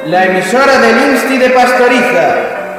la emisora del INSTI de Pastoriza.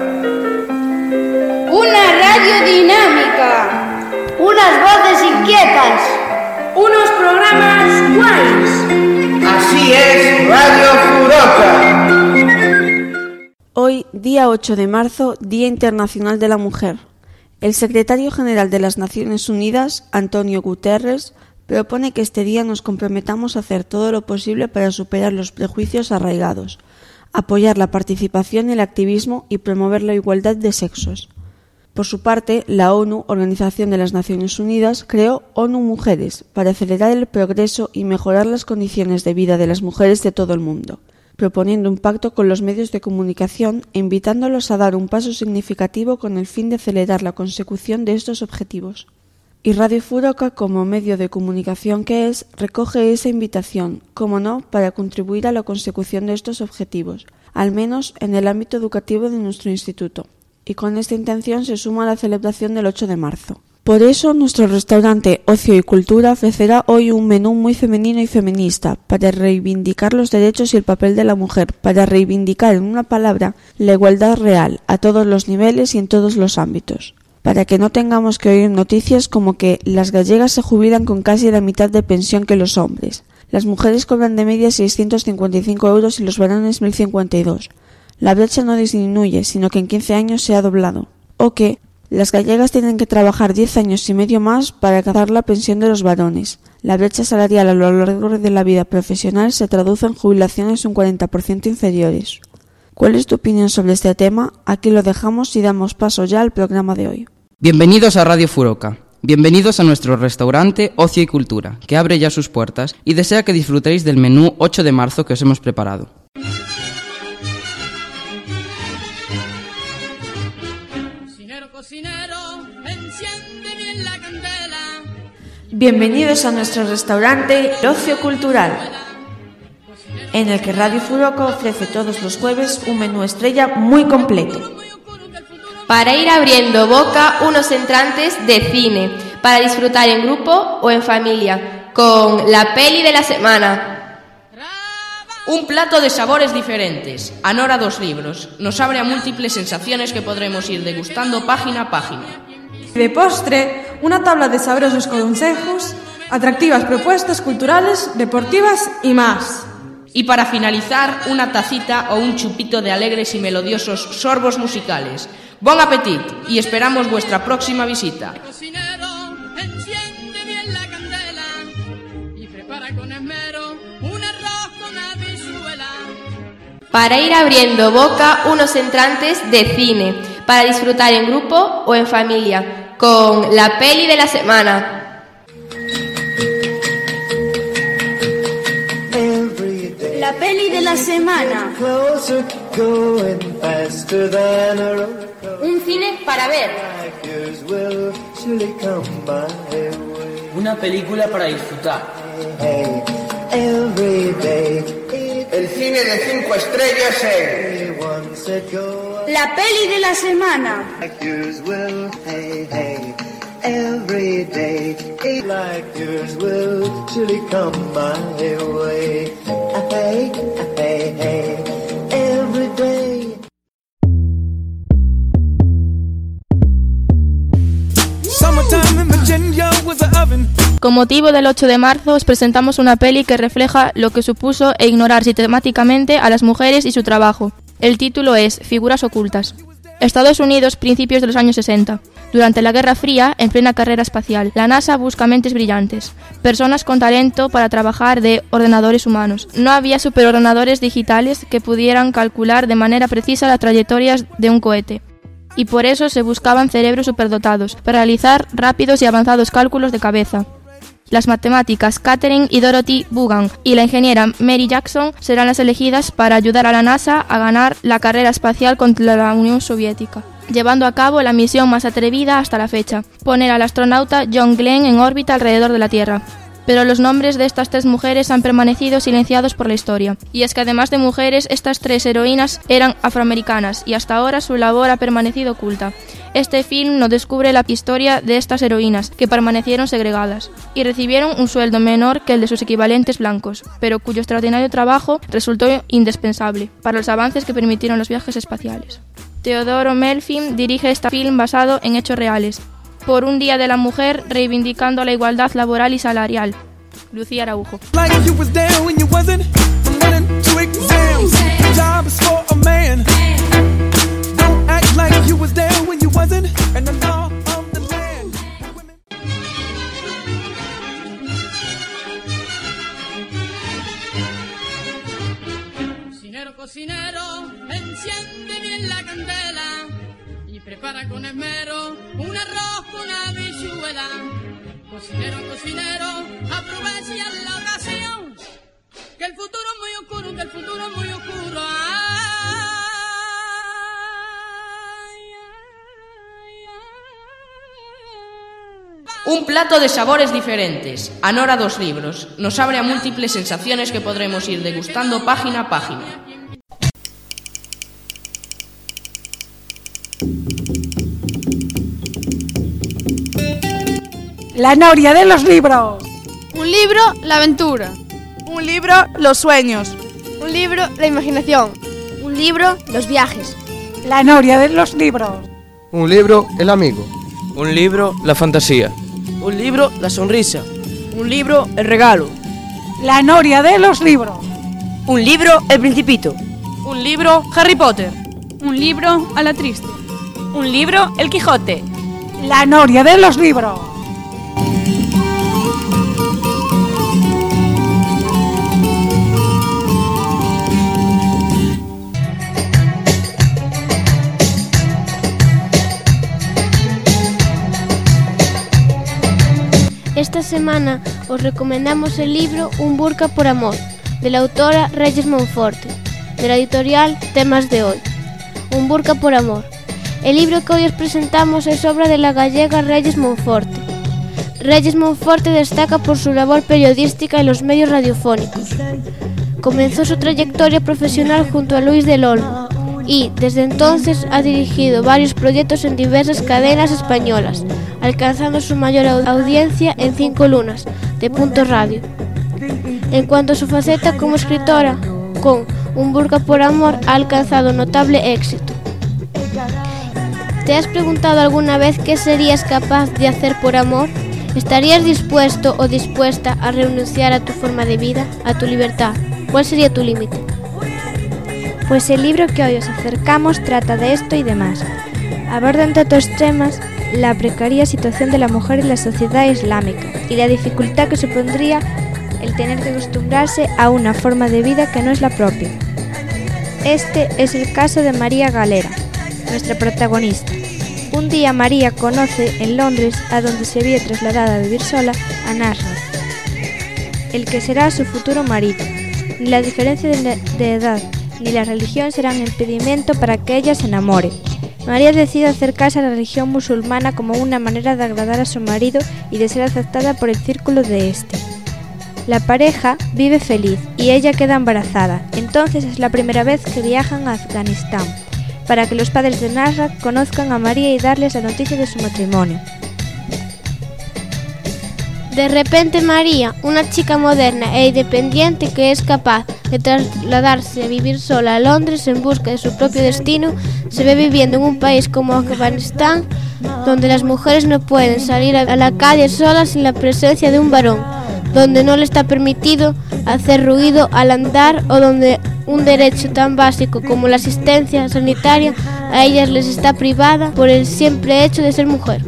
Una radio dinámica. Unas voces inquietas. Unos programas guays. Así es, Radio Furoca. Hoy, día 8 de marzo, Día Internacional de la Mujer. El secretario general de las Naciones Unidas, Antonio Guterres, propone que este día nos comprometamos a hacer todo lo posible para superar los prejuicios arraigados, apoyar la participación y el activismo y promover la igualdad de sexos. Por su parte, la ONU, Organización de las Naciones Unidas, creó ONU Mujeres para acelerar el progreso y mejorar las condiciones de vida de las mujeres de todo el mundo, proponiendo un pacto con los medios de comunicación e invitándolos a dar un paso significativo con el fin de acelerar la consecución de estos objetivos. Y Radio Furoca, como medio de comunicación que es, recoge esa invitación, como no, para contribuir a la consecución de estos objetivos, al menos en el ámbito educativo de nuestro instituto. Y con esta intención se suma a la celebración del 8 de marzo. Por eso, nuestro restaurante Ocio y Cultura ofrecerá hoy un menú muy femenino y feminista, para reivindicar los derechos y el papel de la mujer, para reivindicar, en una palabra, la igualdad real, a todos los niveles y en todos los ámbitos. Para que no tengamos que oír noticias como que las gallegas se jubilan con casi la mitad de pensión que los hombres, las mujeres cobran de media 655 euros y los varones 1.052. La brecha no disminuye, sino que en 15 años se ha doblado. O que las gallegas tienen que trabajar 10 años y medio más para alcanzar la pensión de los varones. La brecha salarial a lo largo de la vida profesional se traduce en jubilaciones un 40% inferiores. ¿Cuál es tu opinión sobre este tema? Aquí lo dejamos y damos paso ya al programa de hoy. Bienvenidos a Radio Furoca. Bienvenidos a nuestro restaurante Ocio y Cultura, que abre ya sus puertas y desea que disfrutéis del menú 8 de marzo que os hemos preparado. Cocinero, enciende bien la candela. Bienvenidos a nuestro restaurante Ocio Cultural, en el que Radio Furoca ofrece todos los jueves un menú estrella muy completo. Para ir abriendo boca, unos entrantes de cine, para disfrutar en grupo o en familia, con la peli de la semana. Un plato de sabores diferentes, Anora dos libros, nos abre a múltiples sensaciones que podremos ir degustando página a página. De postre, una tabla de sabrosos consejos, atractivas propuestas culturales, deportivas y más. Y para finalizar, una tacita o un chupito de alegres y melodiosos sorbos musicales. ¡Bon appetit! Y esperamos vuestra próxima visita. Cocinero, enciende bien la candela y prepara con esmero un arroz con habichuela. Para ir abriendo boca, unos entrantes de cine, para disfrutar en grupo o en familia, con la peli de la semana. La peli de la semana. Un cine para ver. Una película para disfrutar. El cine de 5 estrellas en La peli de la semana. Con motivo del 8 de marzo os presentamos una peli que refleja lo que supuso ignorar sistemáticamente a las mujeres y su trabajo. El título es Figuras ocultas. Estados Unidos, principios de los años 60. Durante la Guerra Fría, en plena carrera espacial, la NASA busca mentes brillantes, personas con talento para trabajar de ordenadores humanos. No había superordenadores digitales que pudieran calcular de manera precisa las trayectorias de un cohete. Y por eso se buscaban cerebros superdotados, para realizar rápidos y avanzados cálculos de cabeza. Las matemáticas Catherine y Dorothy Vaughan y la ingeniera Mary Jackson serán las elegidas para ayudar a la NASA a ganar la carrera espacial contra la Unión Soviética, llevando a cabo la misión más atrevida hasta la fecha, poner al astronauta John Glenn en órbita alrededor de la Tierra. Pero los nombres de estas 3 mujeres han permanecido silenciados por la historia. Y es que además de mujeres, estas 3 heroínas eran afroamericanas y hasta ahora su labor ha permanecido oculta. Este film nos descubre la historia de estas heroínas que permanecieron segregadas y recibieron un sueldo menor que el de sus equivalentes blancos, pero cuyo extraordinario trabajo resultó indispensable para los avances que permitieron los viajes espaciales. Teodoro Melfin dirige este film basado en hechos reales, por un Día de la Mujer reivindicando la igualdad laboral y salarial. Lucía Araujo. Cocinero, cocinero, enciende bien la candela y prepara con esmero un arroz con habichuela. Cocinero, cocinero, aprovecha la ocasión, que el futuro es muy oscuro, que el futuro es muy oscuro. Un plato de sabores diferentes, Anora dos libros, nos abre a múltiples sensaciones que podremos ir degustando página a página. La noria de los libros. Un libro, la aventura. Un libro, los sueños. Un libro, la imaginación. Un libro, los viajes. La noria de los libros. Un libro, el amigo. Un libro, la fantasía. Un libro, la sonrisa. Un libro, el regalo. La noria de los libros. Un libro, el Principito. Un libro, Harry Potter. Un libro, a la triste. Un libro, el Quijote. La noria de los libros. Esta semana os recomendamos el libro Un burka por amor, de la autora Reyes Monforte, de la editorial Temas de Hoy. Un burka por amor. El libro que hoy os presentamos es obra de la gallega Reyes Monforte. Reyes Monforte destaca por su labor periodística en los medios radiofónicos. Comenzó su trayectoria profesional junto a Luis del Olmo y, desde entonces, ha dirigido varios proyectos en diversas cadenas españolas, alcanzando su mayor audiencia en 5 lunas, de Punto Radio. En cuanto a su faceta como escritora, con Un burka por amor ha alcanzado notable éxito. ¿Te has preguntado alguna vez qué serías capaz de hacer por amor? ¿Estarías dispuesto o dispuesta a renunciar a tu forma de vida, a tu libertad? ¿Cuál sería tu límite? Pues el libro que hoy os acercamos trata de esto y demás. Aborda entre otros temas la precaria situación de la mujer en la sociedad islámica y la dificultad que supondría el tener que acostumbrarse a una forma de vida que no es la propia. Este es el caso de María Galera, nuestra protagonista. Un día María conoce en Londres, a donde se vio trasladada a vivir sola, a Nasrat, el que será su futuro marido. Ni la diferencia de edad ni la religión serán impedimento para que ella se enamore. María decide acercarse a la religión musulmana como una manera de agradar a su marido y de ser aceptada por el círculo de este. La pareja vive feliz y ella queda embarazada. Entonces es la primera vez que viajan a Afganistán para que los padres de Nasrat conozcan a María y darles la noticia de su matrimonio. De repente María, una chica moderna e independiente que es capaz de trasladarse a vivir sola a Londres en busca de su propio destino, se ve viviendo en un país como Afganistán, donde las mujeres no pueden salir a la calle solas sin la presencia de un varón, donde no le está permitido hacer ruido al andar o donde un derecho tan básico como la asistencia sanitaria a ellas les está privada por el simple hecho de ser mujer.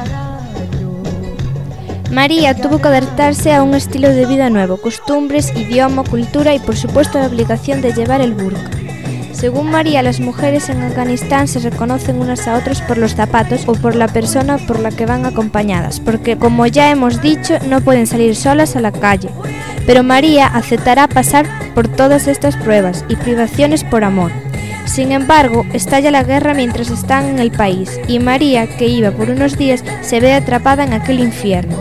María tuvo que adaptarse a un estilo de vida nuevo, costumbres, idioma, cultura y por supuesto la obligación de llevar el burka. Según María, las mujeres en Afganistán se reconocen unas a otras por los zapatos o por la persona por la que van acompañadas, porque, como ya hemos dicho, no pueden salir solas a la calle. Pero María aceptará pasar por todas estas pruebas y privaciones por amor. Sin embargo, estalla la guerra mientras están en el país, y María, que iba por unos días, se ve atrapada en aquel infierno.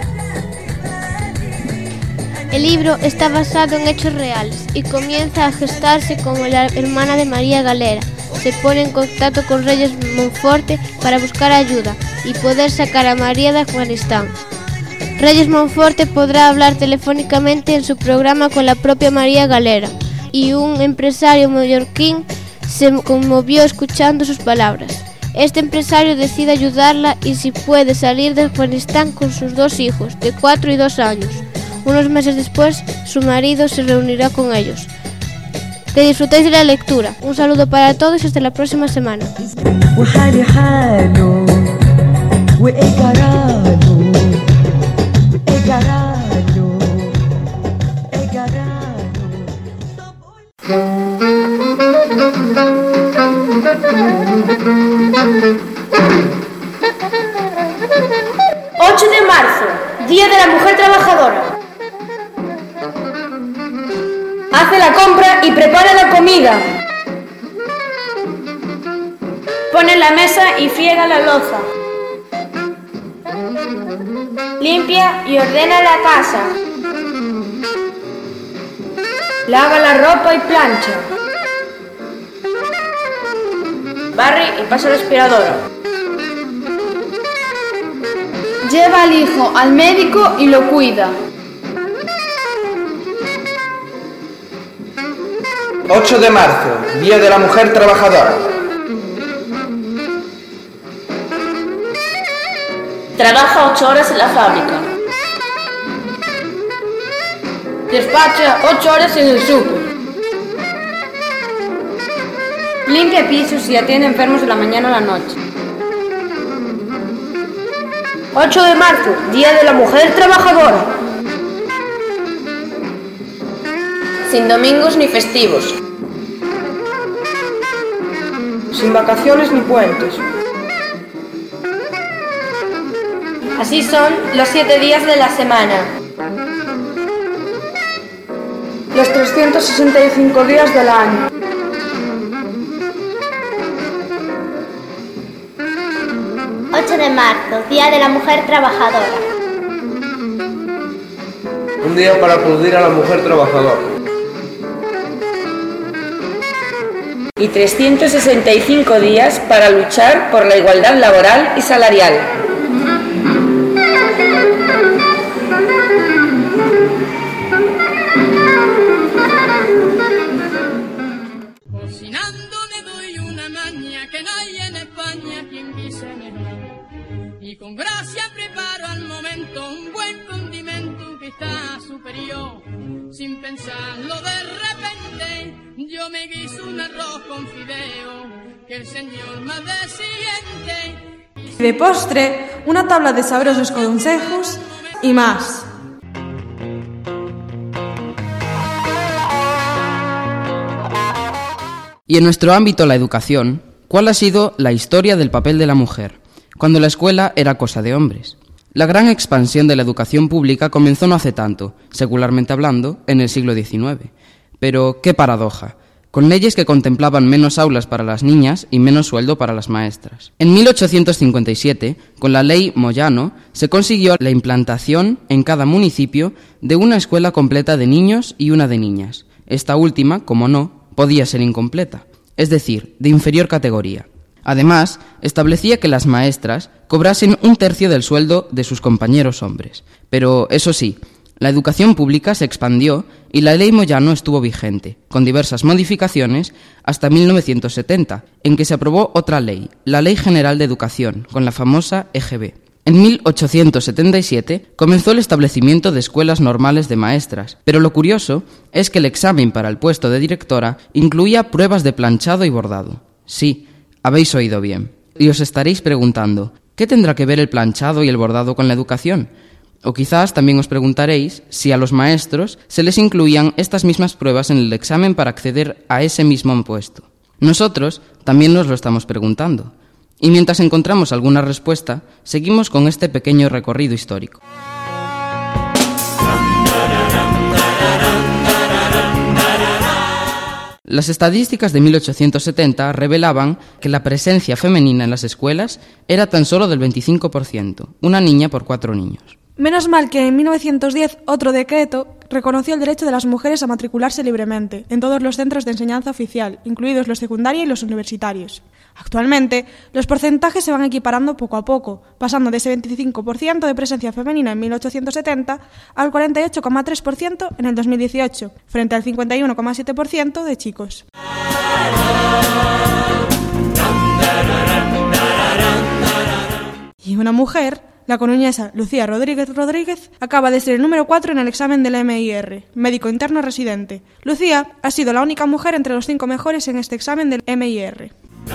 El libro está basado en hechos reales y comienza a gestarse como la hermana de María Galera, se pone en contacto con Reyes Monforte para buscar ayuda y poder sacar a María de Afganistán. Reyes Monforte podrá hablar telefónicamente en su programa con la propia María Galera, y un empresario mallorquín se conmovió escuchando sus palabras. Este empresario decide ayudarla y si puede salir de Afganistán con sus 2 hijos, de 4 y 2 años. Unos meses después, su marido se reunirá con ellos. Que disfrutéis de la lectura. Un saludo para todos y hasta la próxima semana. ...8 de marzo, Día de la Mujer Trabajadora. Hace la compra y prepara la comida. Pone la mesa y friega la loza. Limpia y ordena la casa. Lava la ropa y plancha. Barre y pasa la aspiradora. Lleva al hijo al médico y lo cuida. 8 de marzo, Día de la Mujer Trabajadora. Trabaja 8 horas en la fábrica. Despacha 8 horas en el súper. Limpia pisos y atiende enfermos de la mañana a la noche. 8 de marzo, Día de la Mujer Trabajadora. Sin domingos ni festivos. Sin vacaciones ni puentes. Así son los 7 días de la semana. Los 365 días del año. De marzo, Día de la Mujer Trabajadora. Un día para aplaudir a la mujer trabajadora. Y 365 días para luchar por la igualdad laboral y salarial. Cocinando me doy una maña que no hay en España quien dice mejor. Y con gracia preparo al momento un buen condimento que está superior. Sin pensarlo de repente, yo me guiso un arroz con fideo, que el señor más siente. De postre, una tabla de sabrosos consejos y más. Y en nuestro ámbito, la educación, ¿cuál ha sido la historia del papel de la mujer cuando la escuela era cosa de hombres? La gran expansión de la educación pública comenzó no hace tanto, secularmente hablando, en el siglo XIX. Pero qué paradoja, con leyes que contemplaban menos aulas para las niñas y menos sueldo para las maestras. En 1857, con la ley Moyano, se consiguió la implantación en cada municipio de una escuela completa de niños y una de niñas. Esta última, como no, podía ser incompleta, es decir, de inferior categoría. Además, establecía que las maestras cobrasen 1/3 del sueldo de sus compañeros hombres. Pero, eso sí, la educación pública se expandió y la ley Moyano estuvo vigente, con diversas modificaciones, hasta 1970, en que se aprobó otra ley, la Ley General de Educación, con la famosa EGB. En 1877 comenzó el establecimiento de escuelas normales de maestras, pero lo curioso es que el examen para el puesto de directora incluía pruebas de planchado y bordado. Sí, habéis oído bien. Y os estaréis preguntando, ¿qué tendrá que ver el planchado y el bordado con la educación? O quizás también os preguntaréis si a los maestros se les incluían estas mismas pruebas en el examen para acceder a ese mismo puesto. Nosotros también nos lo estamos preguntando. Y mientras encontramos alguna respuesta, seguimos con este pequeño recorrido histórico. Las estadísticas de 1870 revelaban que la presencia femenina en las escuelas era tan solo del 25%, una niña por 4 niños. Menos mal que en 1910 otro decreto reconoció el derecho de las mujeres a matricularse libremente en todos los centros de enseñanza oficial, incluidos los secundarios y los universitarios. Actualmente, los porcentajes se van equiparando poco a poco, pasando de ese 25% de presencia femenina en 1870 al 48,3% en el 2018, frente al 51,7% de chicos. Y una mujer, la coruñesa Lucía Rodríguez, acaba de ser el número 4 en el examen del MIR, médico interno residente. Lucía ha sido la única mujer entre los 5 mejores en este examen del MIR.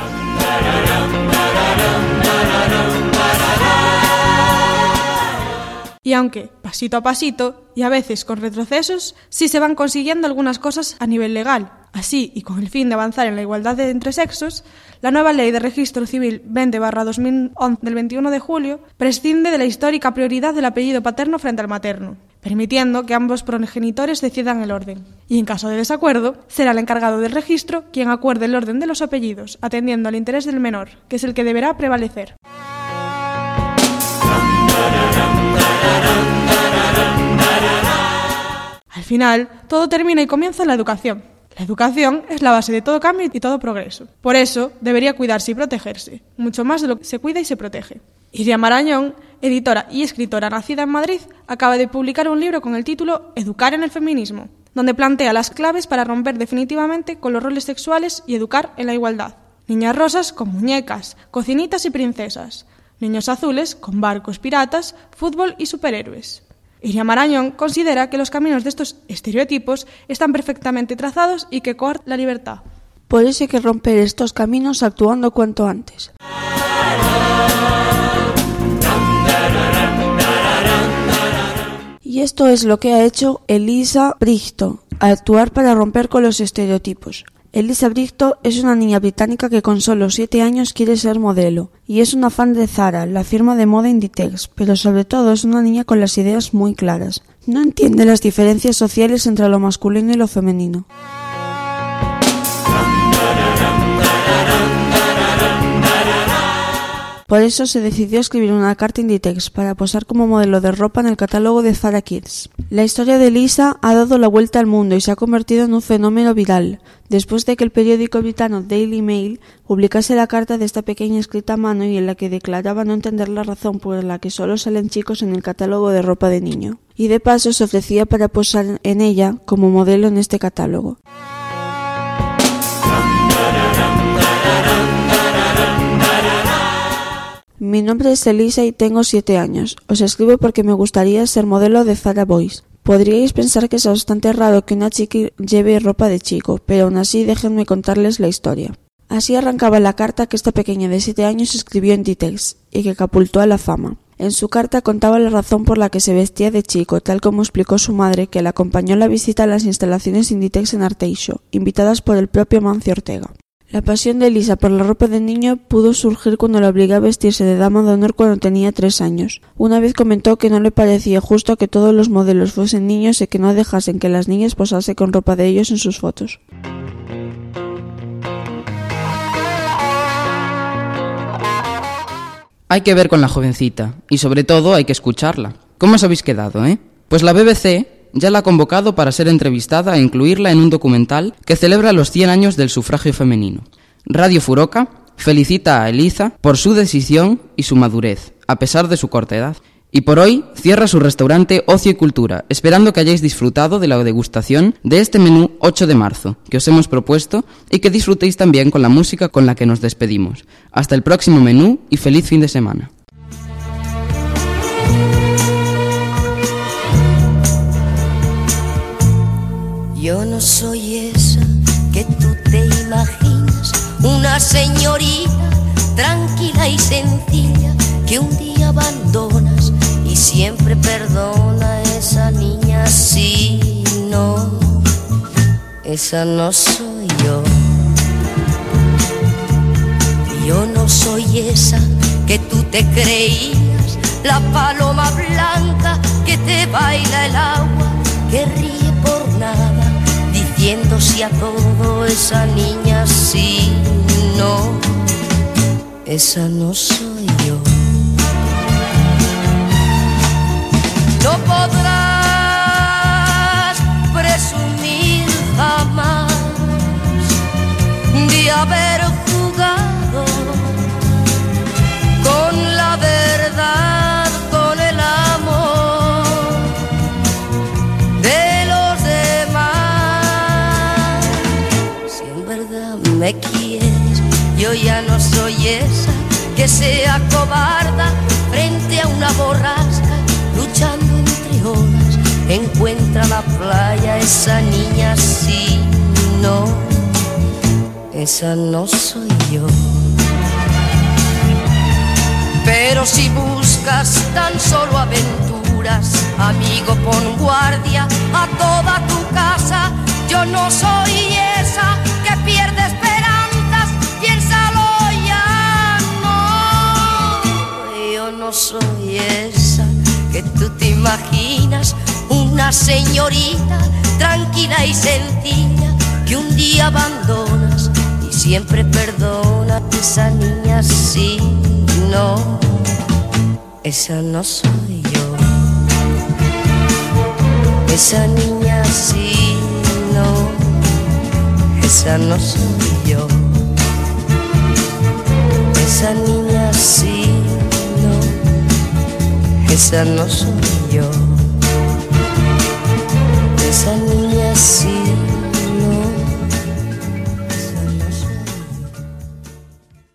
Y aunque, pasito a pasito, y a veces con retrocesos, sí se van consiguiendo algunas cosas a nivel legal. Así, y con el fin de avanzar en la igualdad entre sexos, la nueva Ley de Registro Civil 20/2011 del 21 de julio prescinde de la histórica prioridad del apellido paterno frente al materno, permitiendo que ambos progenitores decidan el orden. Y en caso de desacuerdo, será el encargado del registro quien acuerde el orden de los apellidos, atendiendo al interés del menor, que es el que deberá prevalecer. Al final, todo termina y comienza la educación. La educación es la base de todo cambio y todo progreso. Por eso, debería cuidarse y protegerse, mucho más de lo que se cuida y se protege. Iria Marañón, editora y escritora nacida en Madrid, acaba de publicar un libro con el título Educar en el feminismo, donde plantea las claves para romper definitivamente con los roles sexuales y educar en la igualdad. Niñas rosas con muñecas, cocinitas y princesas. Niños azules con barcos, piratas, fútbol y superhéroes. Iria Marañón considera que los caminos de estos estereotipos están perfectamente trazados y que coartan la libertad. Por eso hay que romper estos caminos actuando cuanto antes. Y esto es lo que ha hecho Elisa Bristow, actuar para romper con los estereotipos. Elisa Bristow es una niña británica que con solo 7 años quiere ser modelo, y es una fan de Zara, la firma de moda Inditex, pero sobre todo es una niña con las ideas muy claras. No entiende las diferencias sociales entre lo masculino y lo femenino. Por eso se decidió escribir una carta a Inditex para posar como modelo de ropa en el catálogo de Zara Kids. La historia de Elisa ha dado la vuelta al mundo y se ha convertido en un fenómeno viral, después de que el periódico británico Daily Mail publicase la carta de esta pequeña escrita a mano y en la que declaraba no entender la razón por la que solo salen chicos en el catálogo de ropa de niño. Y de paso se ofrecía para posar en ella como modelo en este catálogo. Mi nombre es Elisa y tengo 7 años. Os escribo porque me gustaría ser modelo de Zara Boys. Podríais pensar que es bastante raro que una chica lleve ropa de chico, pero aún así déjenme contarles la historia. Así arrancaba la carta que esta pequeña de 7 años escribió en Inditex y que catapultó a la fama. En su carta contaba la razón por la que se vestía de chico, tal como explicó su madre, que la acompañó en la visita a las instalaciones Inditex en Arteixo, invitadas por el propio Mancio Ortega. La pasión de Elisa por la ropa de niño pudo surgir cuando la obligó a vestirse de dama de honor cuando tenía 3 años. Una vez comentó que no le parecía justo que todos los modelos fuesen niños y que no dejasen que las niñas posasen con ropa de ellos en sus fotos. Hay que ver con la jovencita y sobre todo hay que escucharla. ¿Cómo os habéis quedado, Pues la BBC ya la ha convocado para ser entrevistada e incluirla en un documental que celebra los 100 años del sufragio femenino. Radio Furoca felicita a Elisa por su decisión y su madurez, a pesar de su corta edad. Y por hoy cierra su restaurante Ocio y Cultura, esperando que hayáis disfrutado de la degustación de este menú 8 de marzo que os hemos propuesto y que disfrutéis también con la música con la que nos despedimos. Hasta el próximo menú y feliz fin de semana. Yo no soy esa que tú te imaginas, una señorita tranquila y sencilla que un día abandonas y siempre perdona a esa niña. Sí, no, esa no soy yo. Yo no soy esa que tú te creías, la paloma blanca que te baila el agua, que ríe por nada, diciendo sí a todo. Esa niña sí, no, esa no soy yo. se acobarda frente a una borrasca, luchando entre olas, encuentra la playa. Esa niña sí, no, esa no soy yo. Pero si buscas tan solo aventuras, amigo, pon guardia a toda tu casa. Yo no soy esa que pierde esperanzas, piénsalo ya, no. Yo no soy esa que tú te imaginas, una señorita tranquila y sencilla que un día abandonas y siempre perdona. Esa niña sí, no, esa no soy yo. Esa niña sí, no, esa no soy yo. Esa niña sí, no, esa no soy yo.